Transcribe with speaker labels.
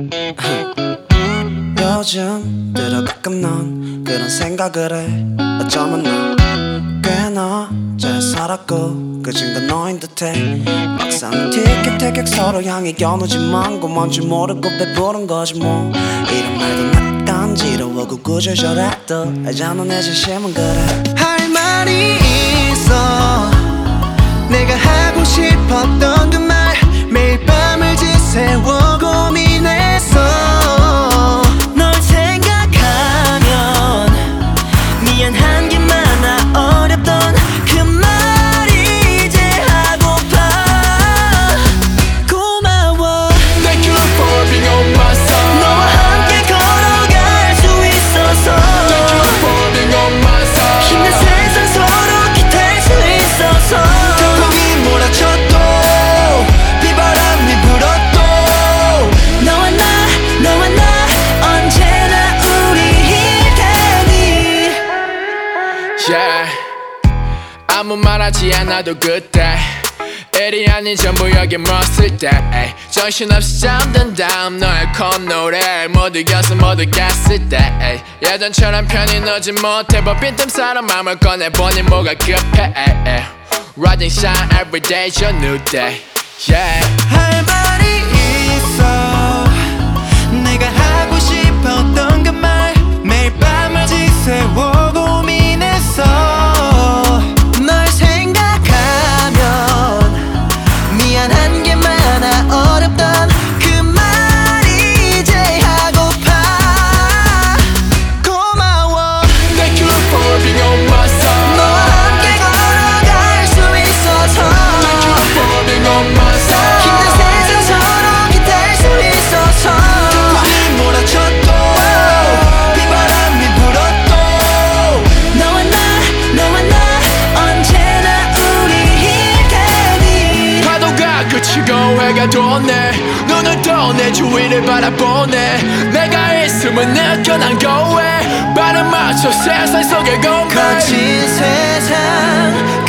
Speaker 1: 요즘 들어 가끔 넌 그런 생각을 해. 어쩌면 넌 꽤나 잘 살았고 그진 건 너인 듯해. 막상 티격태격 서로 향해 겨누지만 고만줄 모르고 배부른 거지 뭐. 이런 말도 낯간지러워 구구절절해도 알잖아 내 진심은 그래.
Speaker 2: 할 말이 있어. 내가 하고 싶었던 그 말 매일 밤을 지새워 고민했어. 널 생각하면 미안한 게 많아. 어렵던 그 말이 이제 하고파. 고마워.
Speaker 3: Thank you for being on my side.
Speaker 2: 너와 함께 걸어갈 수 있어서.
Speaker 3: Thank you for being on my side.
Speaker 2: 힘든 세상 서로 기댈 수 있어서. 태풍이 몰아쳐도 비바람이 불어도 너와 나 언제나 우리일 테니.
Speaker 3: Yeah. 아무 말하지 않아도 그때 일이 아닌 전부 여기 멎을 때 에이. 정신없이 잠든 다음 너의 콧노래 모두 겨서 모두 gas을 때 에이. 예전처럼 편히 너지 못해 법 빈틈사로 맘을 꺼내보니 뭐가 급해 에이. Rise and shine every day it's your new day. Yeah.
Speaker 2: 할 말이 있어. 내가 하고 싶었던 그 말 매일 밤을 지새워 고민했어. 널 생각하면 미안한 게 많아. 어렵던 그 말이 이제 하고파. 고마워.
Speaker 3: Thank you for being on my side.
Speaker 2: 너와 함께 걸어갈 수 있어서.
Speaker 3: Thank you for being on my side.
Speaker 2: 힘든 세상 서로 기댈 수 있어서. 태풍이 몰아쳐도 비바람이 불어도 너와 나 언제나 우리일 테니.
Speaker 3: 파도가 그치고 해가 돋네. 눈을 떠 내 주위를 바라보네. 내가 있음을 느껴 난 go away. 발을 맞춰 세상 속에 go
Speaker 2: 거친 세상